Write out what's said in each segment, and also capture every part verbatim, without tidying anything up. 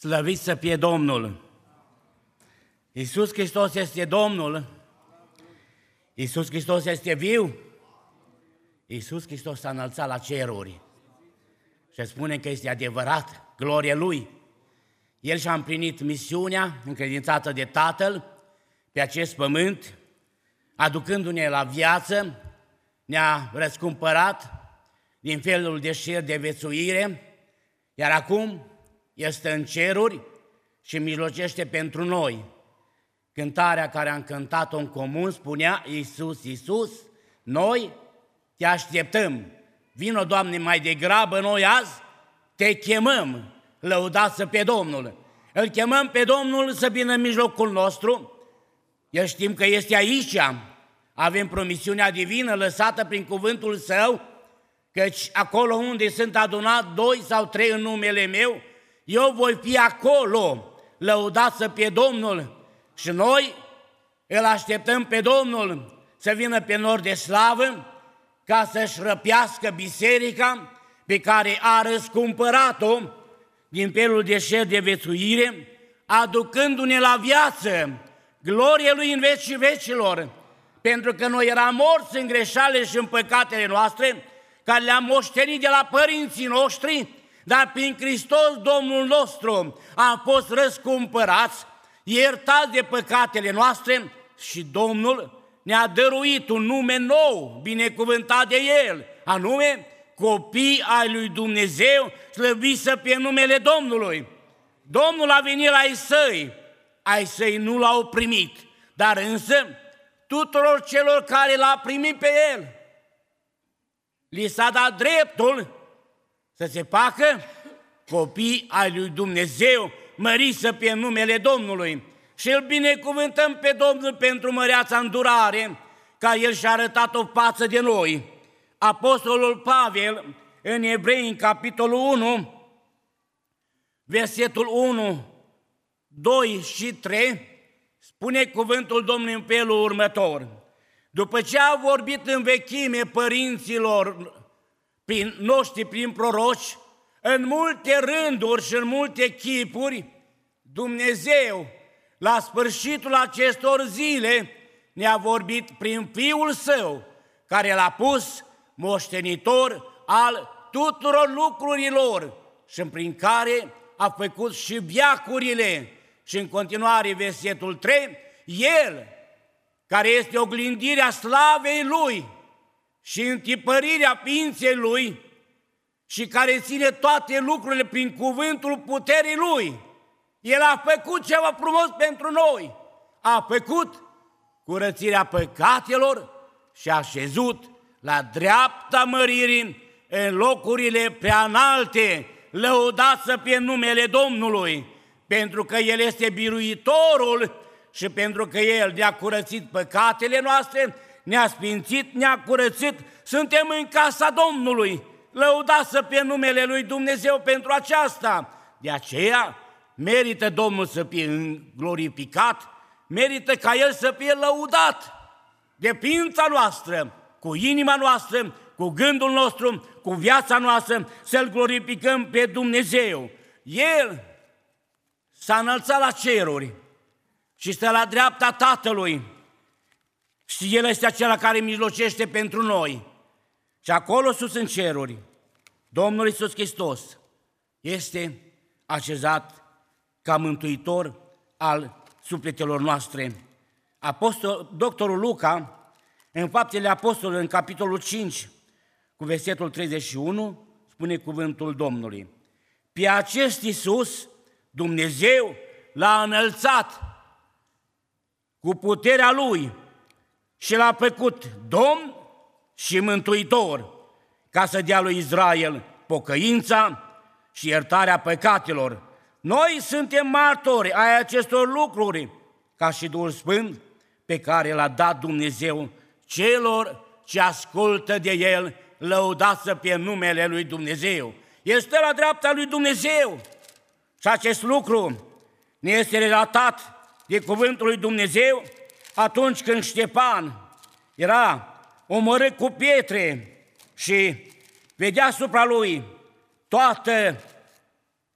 Slăvit să fie Domnul! Iisus Hristos este Domnul! Iisus Hristos este viu! Iisus Hristos s-a înălțat la ceruri și spune că este adevărat, gloria Lui. El și-a împlinit misiunea încredințată de Tatăl pe acest pământ, aducându-ne la viață, ne-a răscumpărat din felul de șer de viețuire, iar acum este în ceruri și mijlocește pentru noi. Cântarea care am cântat-o în comun spunea: Iisus, Iisus, noi te așteptăm. Vino, Doamne, mai degrabă, noi azi te chemăm, lăudați pe Domnul. Îl chemăm pe Domnul să vină în mijlocul nostru. El știm că este aici. Avem promisiunea divină lăsată prin cuvântul Său, căci acolo unde sunt adunat doi sau trei în numele meu, eu voi fi acolo, lăudați pe Domnul. Și noi îl așteptăm pe Domnul să vină pe nor de slavă, ca să-și răpească biserica pe care a răscumpărat-o din pelul de șer de viețuire, aducându-ne la viață, glorie Lui în vecii vecilor, pentru că noi eram morți în greșalele și în păcatele noastre, care le-am moștenit de la părinții noștri, dar prin Hristos Domnul nostru am fost răscumpărați, iertați de păcatele noastre și Domnul ne-a dăruit un nume nou, binecuvântat de El, anume copii ai lui Dumnezeu, slăviți să fie numele Domnului. Domnul a venit la ai Săi, ai Săi nu L-au primit, dar însă tuturor celor care L-a primit pe El, li s-a dat dreptul să se facă copii ai lui Dumnezeu, măriți să fie numele Domnului. Și îl binecuvântăm pe Domnul pentru măreața îndurare, ca El și-a arătat-o față de noi. Apostolul Pavel, în Evrei, în capitolul unu, versetul unu, doi și trei, spune cuvântul Domnului în felul următor: după ce a vorbit în vechime părinților prin noștri, prin proroci, în multe rânduri și în multe chipuri, Dumnezeu, la sfârșitul acestor zile, ne-a vorbit prin Fiul Său, care L-a pus moștenitor al tuturor lucrurilor și prin care a făcut și veacurile. Și în continuare, versetul trei, El, care este oglindirea slavei Lui și întipărirea ființei Lui și care ține toate lucrurile prin cuvântul puterii Lui, El a făcut ceva frumos pentru noi. A făcut curățirea păcatelor și a așezut la dreapta măririi în locurile prea înalte, lăudați să fie numele Domnului, pentru că El este biruitorul și pentru că El ne-a curățit păcatele noastre, ne-a sfințit, ne-a curățit, suntem în casa Domnului, lăudați să fie numele Lui Dumnezeu pentru aceasta. De aceea merită Domnul să fie glorificat, merită ca El să fie lăudat de ființa noastră, cu inima noastră, cu gândul nostru, cu viața noastră, să-L glorificăm pe Dumnezeu. El s-a înălțat la ceruri și stă la dreapta Tatălui și El este acela care mijlocește pentru noi. Și acolo sus în ceruri, Domnul Iisus Hristos este așezat ca mântuitor al sufletelor noastre. Apostol, doctorul Luca, în Faptele Apostolilor, în capitolul cinci, cu versetul treizeci și unu, spune cuvântul Domnului: pe acest Iisus Dumnezeu L-a înălțat cu puterea Lui și L-a făcut Domn și Mântuitor, ca să dea lui Israel pocăința și iertarea păcatelor. Noi suntem martori ai acestor lucruri, ca și Duhul Sfânt pe care L-a dat Dumnezeu celor ce ascultă de El, lăudați să fie numele Lui Dumnezeu. El stă la dreapta Lui Dumnezeu și acest lucru ne este relatat de cuvântul Lui Dumnezeu atunci când Ștefan era omorât cu pietre și vedea asupra lui toată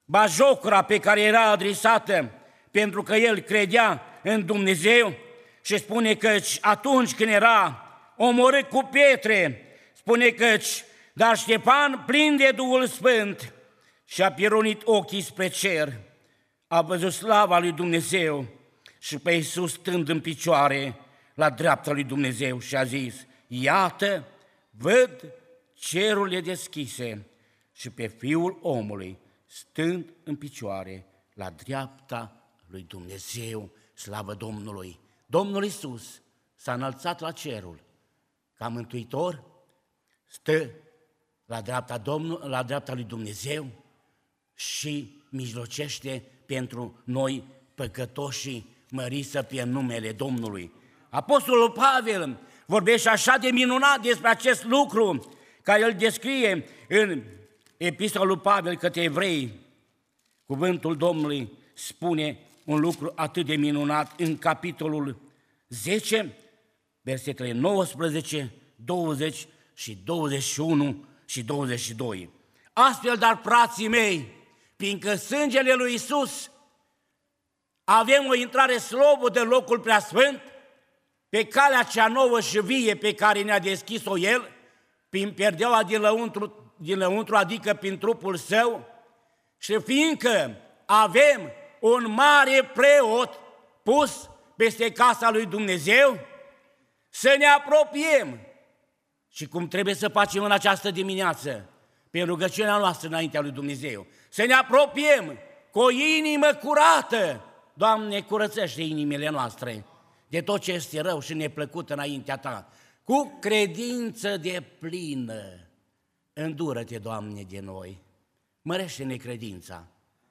bajocura pe care era adresată pentru că el credea în Dumnezeu și spune că atunci când era omorât cu pietre, spune căci, dar Ștefan, plin de Duhul Sfânt, și-a pironit ochii spre cer, a văzut slava lui Dumnezeu și pe Iisus stând în picioare la dreapta lui Dumnezeu și a zis, iată, văd cerurile deschise și pe Fiul omului stând în picioare la dreapta lui Dumnezeu, slavă Domnului. Domnul Iisus s-a înălțat la cerul ca mântuitor, stă la dreapta, Domnul, la dreapta lui Dumnezeu și mijlocește pentru noi păcătoșii, măriți să fie numele Domnului. Apostolul Pavel vorbește așa de minunat despre acest lucru, care îl descrie în Epistola lui Pavel către evrei. Cuvântul Domnului spune un lucru atât de minunat în capitolul zece, versetele nouăsprezece, douăzeci și douăzeci și unu și douăzeci și doi. Astfel, dar, frații mei, fiindcă sângele lui Iisus avem o intrare slobodă în locul preasfânt, pe calea cea nouă și vie pe care ne-a deschis-o El, prin perdeaua din lăuntru, din lăuntru, adică prin trupul Său, și fiindcă avem un mare preot pus peste casa lui Dumnezeu, să ne apropiem. Și cum trebuie să facem în această dimineață, pe rugăciunea noastră înaintea lui Dumnezeu, să ne apropiem cu o inimă curată. Doamne, curățește inimile noastre de tot ce este rău și neplăcut înaintea Ta, cu credință de plină. Îndură-te, Doamne, de noi, mărește-ne credința,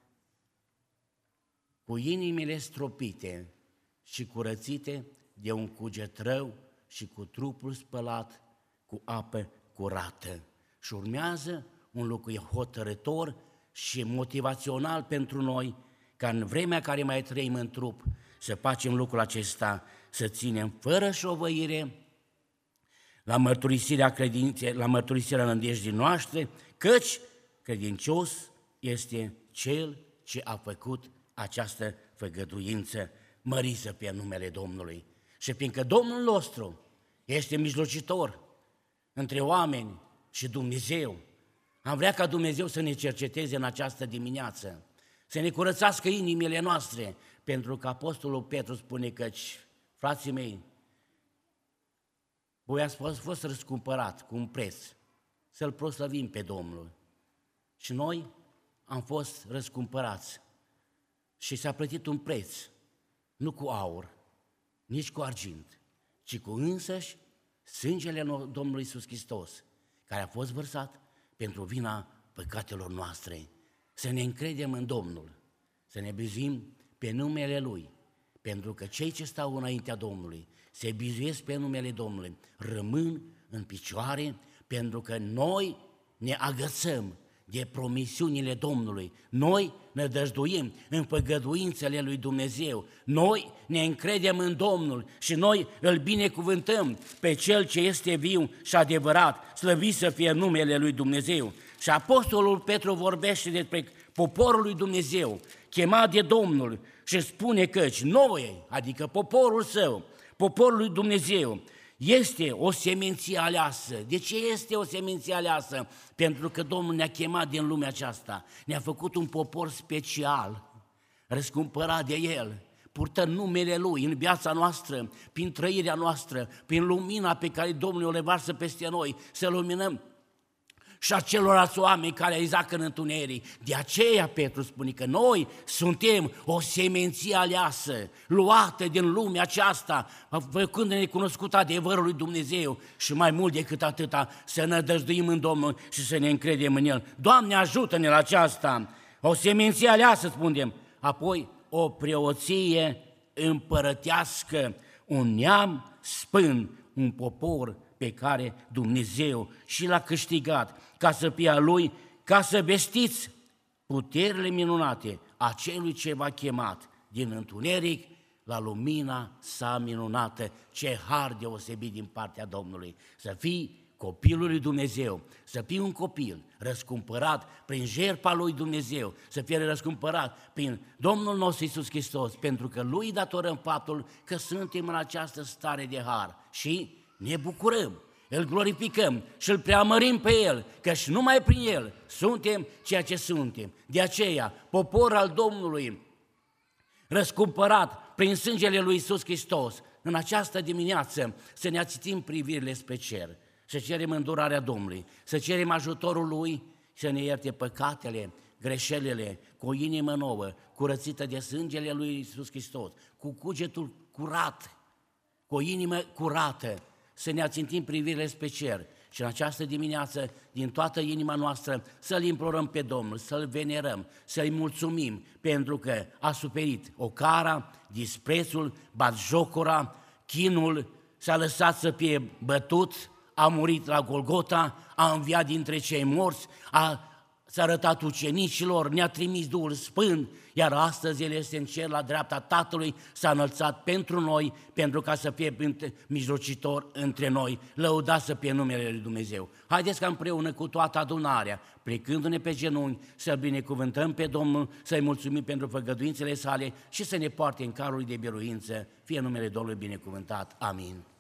cu inimile stropite și curățite de un cuget rău și cu trupul spălat cu apă curată. Și urmează un lucru hotărător și motivațional pentru noi, ca în vremea care mai trăim în trup, să facem lucrul acesta, să ținem fără șovăire la mărturisirea credinței, la mărturisirea nădejdii noastre, căci credincios este Cel ce a făcut această făgăduință, mărită pe numele Domnului. Și fiindcă Domnul nostru este mijlocitor între oameni și Dumnezeu, am vrea ca Dumnezeu să ne cerceteze în această dimineață, să ne curățească inimile noastre, pentru că Apostolul Petru spune căci, frații mei, voi ați fost, fost răscumpărat cu un preț, să-L proslăvim pe Domnul. Și noi am fost răscumpărați și s-a plătit un preț, nu cu aur, nici cu argint, ci cu însăși sângele Domnului Iisus Hristos, care a fost vărsat pentru vina păcatelor noastre. Să ne încredem în Domnul, să ne bizuim pe numele Lui, pentru că cei ce stau înaintea Domnului se bizuiesc pe numele Domnului, rămân în picioare, pentru că noi ne agățăm de promisiunile Domnului, noi ne dăjduim în făgăduințele lui Dumnezeu, noi ne încredem în Domnul și noi îl binecuvântăm pe Cel ce este viu și adevărat, slăvit să fie numele lui Dumnezeu. Și Apostolul Petru vorbește despre poporul lui Dumnezeu, chemat de Domnul, și spune căci noi, adică poporul Său, poporul lui Dumnezeu, este o seminție aleasă. De ce este o seminție aleasă? Pentru că Domnul ne-a chemat din lumea aceasta, ne-a făcut un popor special, răscumpărat de El, purtând numele Lui în viața noastră, prin trăirea noastră, prin lumina pe care Domnul o revarsă peste noi, să luminăm și acelorlalți oameni care îi zac în întuneric. De aceea Petru spune că noi suntem o seminție aleasă, luată din lumea aceasta, făcând-ne cunoscut adevărul lui Dumnezeu și mai mult decât atâta, să ne dăjduim în Domnul și să ne încredem în El. Doamne, ajută-ne la aceasta, o seminție aleasă, spunem, apoi o preoție împărătească, un neam sfânt, un popor pe care Dumnezeu și l-a câștigat, ca să fie a Lui, ca să vestiți puterile minunate a Celui ce v-a chemat din întuneric la lumina Sa minunată. Ce har deosebit din partea Domnului! Să fii copilul lui Dumnezeu, să fii un copil răscumpărat prin jertfa lui Dumnezeu, să fie răscumpărat prin Domnul nostru Iisus Hristos, pentru că lui datorăm faptul că suntem în această stare de har și ne bucurăm, îl glorificăm și îl preamărim pe el, căci numai prin el suntem ceea ce suntem. De aceea, popor al Domnului, răscumpărat prin sângele lui Iisus Hristos, în această dimineață să ne ațitim privirile spre cer, să cerem îndurarea Domnului, să cerem ajutorul Lui, să ne ierte păcatele, greșelile, cu o inimă nouă, curățită de sângele lui Iisus Hristos, cu cugetul curat, cu o inimă curată, să ne ațintim privirile spre cer și în această dimineață, din toată inima noastră, să-L implorăm pe Domnul, să-L venerăm, să-I mulțumim pentru că a suferit ocara, disprețul, batjocura, chinul, s-a lăsat să fie bătut, a murit la Golgota, a înviat dintre cei morți, a s-a arătat ucenicilor, ne-a trimis Duhul Sfânt, iar astăzi El este în cer la dreapta Tatălui, s-a înălțat pentru noi, pentru ca să fie mijlocitor între noi, lăudat să fie numele Lui Dumnezeu. Haideți ca împreună cu toată adunarea, plecându-ne pe genunchi, să-L binecuvântăm pe Domnul, să-I mulțumim pentru făgăduințele sale și să ne poarte în carul de biruință, fie numele Domnului binecuvântat. Amin.